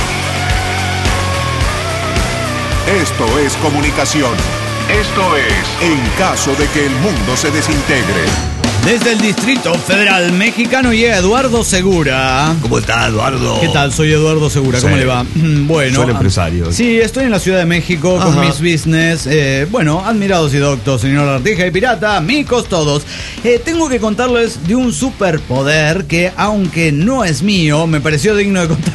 Esto es comunicación. Esto es En caso de que el mundo se desintegre. Desde el Distrito Federal Mexicano llega Eduardo Segura. ¿Cómo está, Eduardo? ¿Qué tal? Soy Eduardo Segura. ¿Cómo sí. le va? Bueno. Soy empresario. Sí, estoy en la Ciudad de México Ajá. con mis business. Eh, bueno, admirados y doctos, señor Artija y Pirata, amigos todos. Eh, tengo que contarles de un superpoder que, aunque no es mío, me pareció digno de contar.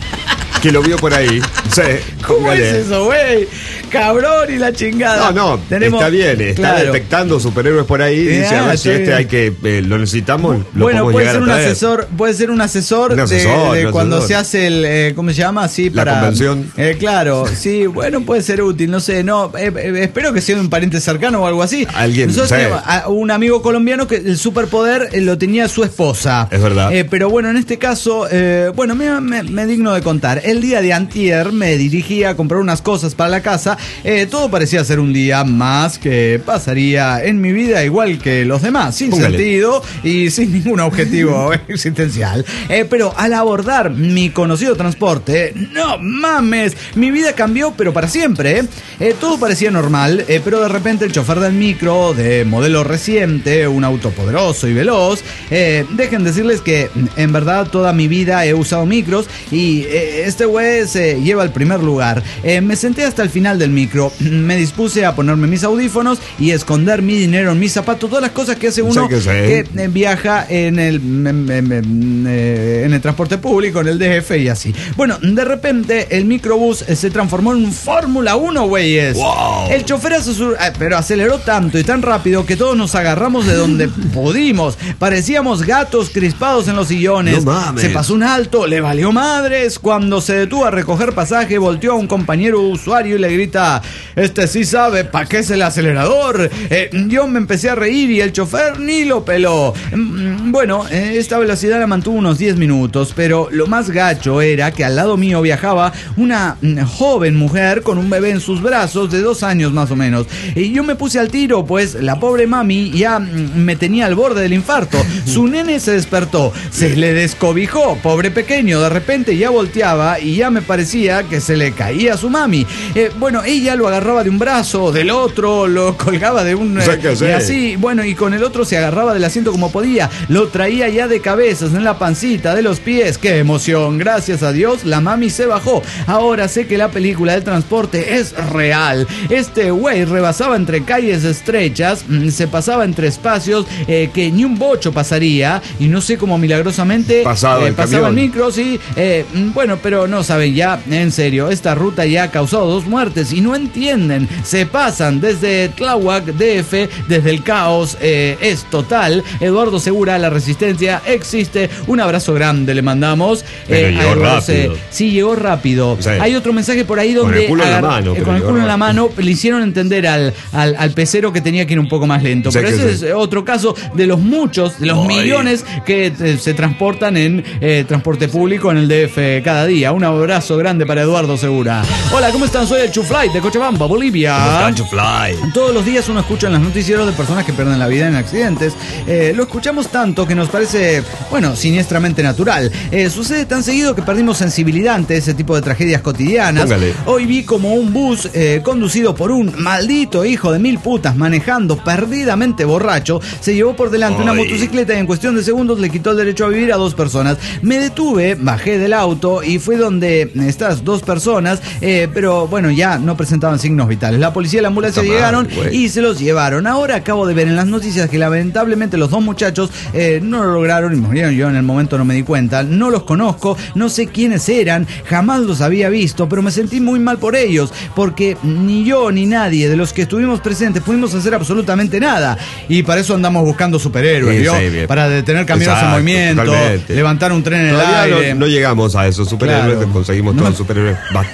Que lo vio por ahí. Sí. ¿Cómo póngale. Es eso, güey? Cabrón y la chingada. No, no, Tenemos, está bien. Está claro. detectando superhéroes por ahí. Y dice, a ver si este hay que eh, lo necesitamos. Lo bueno, puede ser un asesor, puede ser un asesor, un asesor de, de un cuando asesor. Se hace el, eh, ¿cómo se llama? Sí, la para, convención. Eh, claro, sí, bueno, puede ser útil, no sé, no, eh, eh, espero que sea un pariente cercano o algo así. Alguien. Nosotros teníamos a un amigo colombiano que el superpoder eh, lo tenía su esposa. Es verdad. Eh, pero bueno, en este caso, eh, bueno, me, me, me digno de contar. El día de antier me dirigí a comprar unas cosas para la casa. Eh, todo parecía ser un día más que pasaría en mi vida igual que los demás, sin Póngale. sentido y sin ningún objetivo existencial. Eh, pero al abordar mi conocido transporte, no mames, mi vida cambió, pero para siempre. Eh, eh, todo parecía normal, eh, pero de repente el chofer del micro, de modelo reciente, un auto poderoso y veloz, eh, dejen decirles que en verdad toda mi vida he usado micros y eh, este güey se lleva el primer lugar. Eh, me senté hasta el final del micro. Me dispuse a ponerme mis audífonos y esconder mi dinero en mis zapatos, todas las cosas que hace uno que, que viaja en el, en, en, en, en el transporte público, en el D F y así. Bueno, de repente el microbús se transformó en un Fórmula uno, güeyes. Wow. El chofer asusur, pero aceleró tanto y tan rápido que todos nos agarramos de donde pudimos. Parecíamos gatos crispados en los sillones. No mames. Se pasó un alto, le valió madres. Cuando se detuvo a recoger pasaje, volteó a un compañero usuario y le grita: este sí sabe para qué es el acelerador. Eh, yo me empecé a reír y el chofer ni lo peló. Bueno, esta velocidad la mantuvo unos diez minutos, pero lo más gacho era que al lado mío viajaba una joven mujer con un bebé en sus brazos de dos años más o menos. Y yo me puse al tiro, pues la pobre mami ya me tenía al borde del infarto. Su nene se despertó, se le descobijó, pobre pequeño, de repente ya volteaba y ya me parecía que se le caía a su mami. Eh, bueno, ella lo agarraba de un brazo, del otro, lo colgaba de un... Eh, y así, bueno, y con el otro se agarraba del asiento como podía, lo traía ya de cabezas, en la pancita, de los pies. ¡Qué emoción! Gracias a Dios, la mami se bajó. Ahora sé que la película del transporte es real. Este güey rebasaba entre calles estrechas, se pasaba entre espacios eh, que ni un bocho pasaría, y no sé cómo milagrosamente pasaba, eh, el, pasaba el micro, sí. Eh, bueno, pero no saben ya, en serio, esta ruta ya ha causado dos muertes y no entienden. Se pasan desde Tláhuac, D F, desde el caos, eh, es total. Eduardo Segura, la resistencia existe. Un abrazo grande le mandamos. Pero eh, llegó rápido. Eh, sí, llegó rápido. O sea, hay otro mensaje por ahí donde con el culo agar- en la mano, eh, con el culo en la mano le hicieron entender al, al, al pecero que tenía que ir un poco más lento. Pero ese sí. es otro caso de los muchos, de los Ay. millones que eh, se transportan en eh, transporte público en el D F cada día. Un abrazo grande para Eduardo Segura. Hola, ¿cómo están? Soy el Chuflight de Cochabamba, Bolivia. ¿Cómo están, Chuflight? Todos los días uno escucha en los noticieros de personas que pierden la vida en accidentes. Eh, lo escuchamos tanto que nos parece, bueno, siniestramente natural. Eh, sucede tan seguido que perdimos sensibilidad ante ese tipo de tragedias cotidianas. Póngale. Hoy vi como un bus eh, conducido por un maldito hijo de mil putas manejando perdidamente borracho se llevó por delante Ay. una motocicleta y en cuestión de segundos le quitó el derecho a vivir a dos personas. Me detuve, bajé del auto y fue donde estas dos personas, eh, pero bueno, ya no presentaban signos vitales. La policía y la ambulancia Está llegaron mal, y se los llevaron. Ahora acabo de ver en las noticias que lamentablemente los dos muchachos eh, no lo lograron y murieron. Yo en el momento no me di cuenta. No los conozco, no sé quiénes eran, jamás los había visto, pero me sentí muy mal por ellos, porque ni yo ni nadie de los que estuvimos presentes pudimos hacer absolutamente nada. Y para eso andamos buscando superhéroes, ¿vio? Sí, sí, para detener camiones Exacto, en movimiento, totalmente. levantar un tren en Todavía el aire. No, no llegamos a esos superhéroes, claro. conseguimos no. todos los superhéroes bastante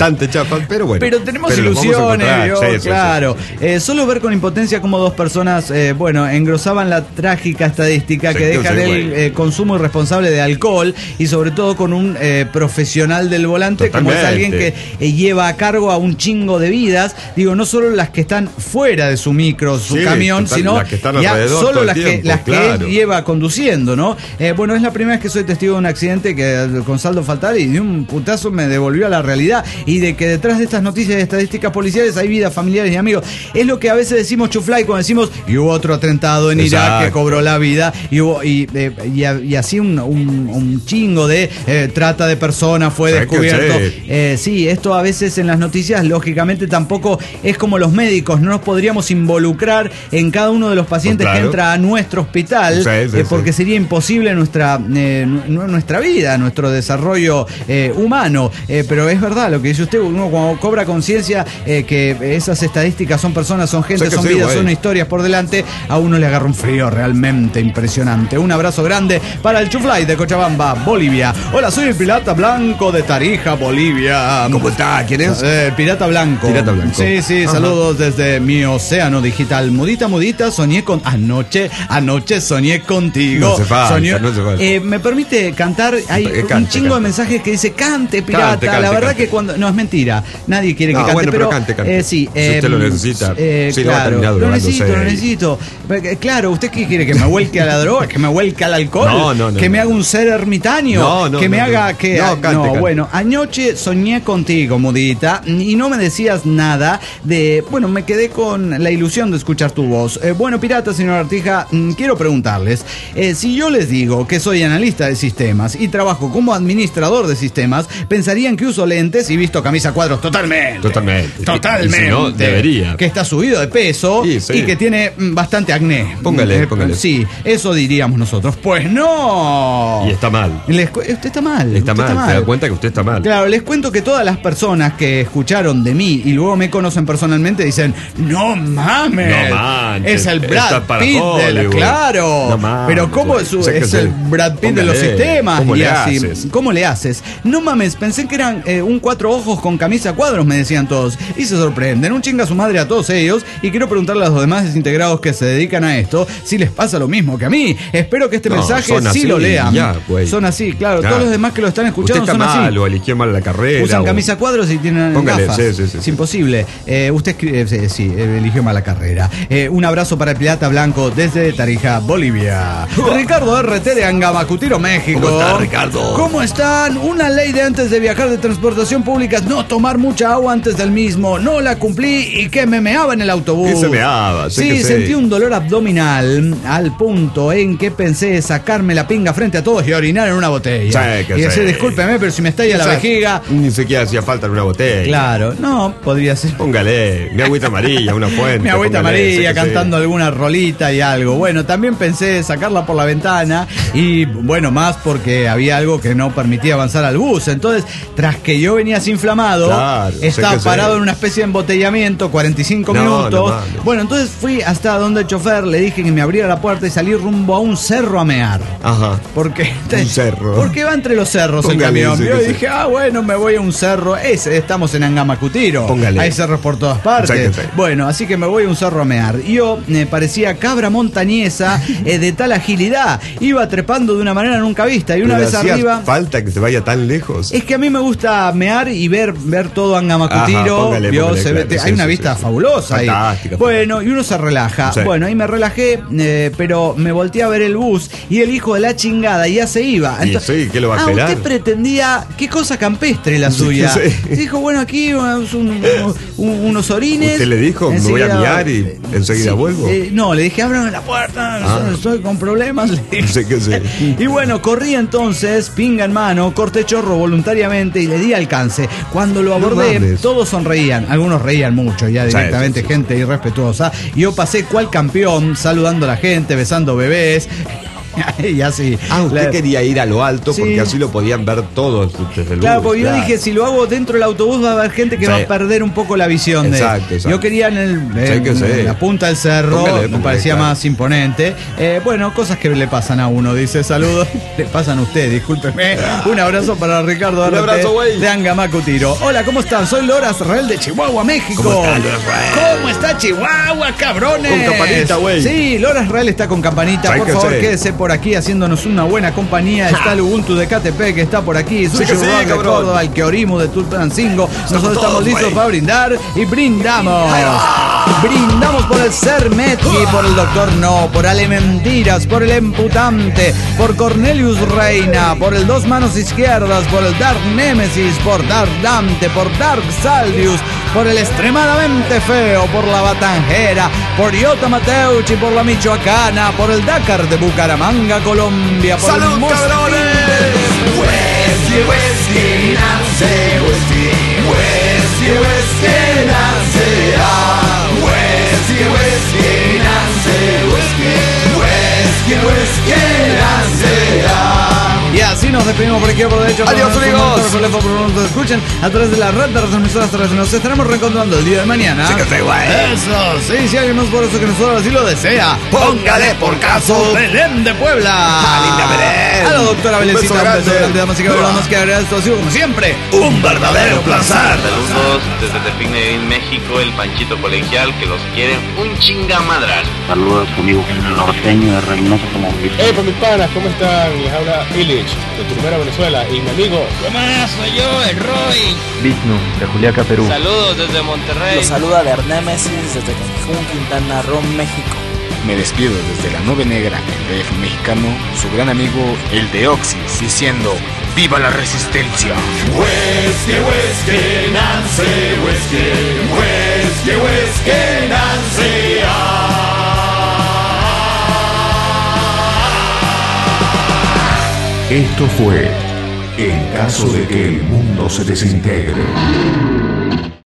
bastante chafas, pero bueno. Pero tenemos pero ilusiones, yo, sí, sí, claro. Sí, sí. Eh, solo ver con impotencia cómo dos personas, eh, bueno, engrosaban la trágica estadística sí, que dejan el eh, consumo irresponsable de alcohol y sobre todo con un eh, profesional del volante, Totalmente. como es alguien que eh, lleva a cargo a un chingo de vidas. Digo, no solo las que están fuera de su micro, su sí, camión, total, sino las que están ya solo las, tiempo, que, las claro. que él lleva conduciendo, ¿no? Eh, bueno, es la primera vez que soy testigo de un accidente que con saldo fatal y de un putazo me devolvió a la realidad y de que detrás de estas noticias y estadísticas policiales hay vidas familiares y amigos. Es lo que a veces decimos chuflay cuando decimos y hubo otro atentado en Exacto. Irak que cobró la vida y hubo y, eh, y, y así un, un, un chingo de eh, trata de personas fue descubierto. Sí. Eh, sí, esto a veces en las noticias lógicamente tampoco es como los médicos, no nos podríamos involucrar en cada uno de los pacientes oh, claro. que entra a nuestro hospital sí, sí, eh, porque sí. sería imposible nuestra eh, nuestra vida, nuestro desarrollo eh, humano, eh, pero es verdad lo que dice usted, uno cuando cobra conciencia eh, que esas estadísticas son personas, son gente, son sí, vidas, güey. son historias por delante, a uno le agarra un frío realmente impresionante. Un abrazo grande para el Chuflay de Cochabamba, Bolivia. Hola, soy el Pirata Blanco de Tarija, Bolivia. ¿Cómo está? ¿Quién es? Eh, Pirata Blanco. Pirata Blanco. Sí, sí, Ajá. saludos desde mi océano digital. Mudita, mudita, soñé con... Anoche, anoche soñé contigo. No se falta, Soñó... no se falta. Eh, me permite cantar, hay cante, un chingo cante. de mensajes que dice cante, pirata. Cante, cante, la verdad cante. que cuando. No, es mentira. Nadie quiere que no, cante. Bueno, pero, pero cante, cante. Eh, sí, si eh, usted lo necesita. Eh, si claro, no va lo necesito, lo necesito. Claro, ¿usted qué quiere? ¿Que me vuelque a la droga? ¿Que me vuelque al alcohol? No, no, no. ¿Que no, me no. haga un ser ermitaño? No, no. ¿Que me no, haga no. que.? No, cante, no cante. Bueno, anoche soñé contigo, Mudita, y no me decías nada de. Bueno, me quedé con la ilusión de escuchar tu voz. Eh, bueno, pirata, señor Artija, quiero preguntarles: eh, si yo les digo que soy analista de sistemas y trabajo como administrador de sistemas, pensarían que uso lentes y visto camisa a cuadros totalmente. Totalmente. Totalmente. Y si no, debería. Que está subido de peso sí, sí. y que tiene bastante acné. Póngale, póngale. Sí, eso diríamos nosotros. Pues no. Y está mal. Les cu- usted está mal. Está usted mal, está mal. se da cuenta que usted está mal. Claro, les cuento que todas las personas que escucharon de mí y luego me conocen personalmente dicen, no mames. No manches. Es el Brad Pitt del, claro. No mames. Pero ¿cómo es, o sea, es el Brad Pitt póngale, de los sistemas? ¿Cómo y le así. haces? ¿Cómo le haces? No mames, pensé que eran eh, un cuatro ojos con camisa a cuadros, me decían todos. Y se sorprenden, un chinga a su madre a todos ellos. Y quiero preguntarle a los demás desintegrados que se dedican a esto si les pasa lo mismo que a mí. Espero que este no, mensaje sí así, lo lean. Ya, son así, claro, claro. Todos los demás que lo están escuchando usted son está así. mal, o eligió mal la carrera. Usan o... camisa a cuadros y tienen Póngale, gafas. Sí, sí, sí, es sí. imposible. Eh, usted escribe, sí, sí, eligió mala carrera. Eh, un abrazo para el Pirata Blanco desde Tarija, Bolivia. Ricardo R T de Angamacutiro, México. ¿Cómo está, Ricardo? ¿Cómo están? Una ley de antes de viajar de transportación pública es no tomar mucha agua antes del mismo. No la cumplí y que me meaba en el autobús. ¿Qué se meaba? Sí, que sentí sé. un dolor abdominal al punto en que pensé sacarme la pinga frente a todos y orinar en una botella. Sí, que y decir, sé. discúlpeme, pero si me estalla la vejiga. Ni siquiera hacía falta en una botella. Claro, no, podría ser. Póngale, mi agüita amarilla, una fuente. Mi agüita póngale, amarilla, sí cantando sí. alguna rolita y algo. Bueno, también pensé sacarla por la ventana y, bueno, más porque había algo que no permitía avanzar al bus. Entonces, tras que yo venía así inflamado, claro, estaba parado sé. en una especie de embotellamiento, cuarenta y cinco no, minutos. No, no. Bueno, entonces fui hasta donde el chofer, le dije que me abriera la puerta y salí rumbo a un cerro a mear. Ajá. Porque, un cerro. Porque va entre los cerros Póngale, el camión. Yo dije, ah, bueno, me voy a un cerro. Es, estamos en Angamacutiro. Póngale. Hay cerros por todas partes. Bueno, así que me voy a un cerro a mear. Yo me eh, parecía cabra montañesa eh, de tal agilidad. Iba trepando de una manera nunca vista. Y una Pero vez arriba. Falta que se vaya tan lejos. Es que a mí me gusta mear y ver, ver todo Angamacutiro. Ajá, póngale, vio, póngale, se claro, ve, sí, hay una sí, vista sí, fabulosa ahí. Fantástica. Bueno, y uno se relaja. Sí. Bueno, ahí me relajé, eh, pero me volteé a ver el bus y el hijo de la chingada ya se iba. Entonces, sí, ¿qué lo va a ah, esperar? Usted pretendía, qué cosa campestre la suya. Sí, sí. Dijo, bueno, aquí unos, un, un, unos orines. ¿Usted le dijo, enseguida, me voy a miar y enseguida sí, vuelvo? Eh, no, le dije, ábrame la puerta, ah. estoy con problemas. No sé qué sé. Y bueno, corrí entonces, pinga en mano, corté chorro voluntariamente y le di alcance. Cuando lo abordé, no todos sonreían, algunos reían mucho, ya directamente, sí, sí, sí. gente irrespetuosa. Y yo pasé cual campeón, saludando a la gente, besando bebés. Y así. Ah, usted la... quería ir a lo alto porque sí. así lo podían ver todos desde el Claro, bus, porque claro. yo dije, si lo hago dentro del autobús va a haber gente que sí. va a perder un poco la visión. Exacto, de... exacto. Yo quería en, el, en, sí, sí. en la punta del cerro, póngale, póngale, me parecía claro. más imponente. Eh, bueno, cosas que le pasan a uno, dice, saludos. Le pasan a usted, discúlpeme. Un abrazo para Ricardo Un abrazo, güey. de Angamacutiro. Hola, ¿cómo están? Soy Lora Israel de Chihuahua, México. ¿Cómo está, Lora Israel? ¿Cómo está Chihuahua, cabrones? Con campanita, güey. Sí, Lora Israel está con campanita. Por favor, quédese por aquí haciéndonos una buena compañía. Está el Ubuntu de Catepec que está por aquí. Sushi sí, sí, de Córdoba, el Keorimu de Tulpancingo. Nosotros estamos todos, listos wey. para brindar y brindamos. Brindamos por el Sermetki, por el Doctor No, por Ale Mentiras, por el Emputante, por Cornelius Reina, por el Dos Manos Izquierdas, por el Dark Nemesis, por Dark Dante, por Dark Salvius, por el Extremadamente Feo, por la Batanjera, por Iota Mateucci, por la Michoacana, por el Dakar de Bucaramanga, Colombia, por ¡salud, el cabrones! Whisky, whisky, Nancy, whisky, whisky, whisky, Nancy, ah, whisky, whisky, Nancy, whisky, whisky, whisky, Nancy, ah. Y así nos despedimos por aquí, por derecho. Adiós, amigos. Por teléfono, por nos escuchen a través de la red de retransmisoras terrestres. Nos estaremos reencontrando el día de mañana. Sí que estoy guay. Eso, sí, si alguien más por eso que nosotros así lo desea. Póngale por caso Belén de Puebla. ¡Ah, linda Belén! A la doctora Belencita, un beso grande, damas y caballeros, más que agregar esto ha sido como siempre un verdadero placer. Saludos desde Tepín, México, el Panchito Colegial, que los quiere un chingamadral. Saludos conmigo, el norteño de Reynosa como Eh, pues mis panas, ¿cómo están? Les habla Illich, de Turbera, Venezuela, y mi amigo. ¿Qué más? Soy yo, el Roy. Vishnu, de Juliaca, Perú. Saludos desde Monterrey. Los saluda de Nemesis desde Cancún, Quintana Roo, México. Me despido desde la Nube Negra, el D F mexicano, su gran amigo, el de Oxys, diciendo ¡viva la resistencia! Whisky, whisky, Nancy, whisky, whisky, whisky, Nancy, ah. Esto fue En caso de que el mundo se desintegre.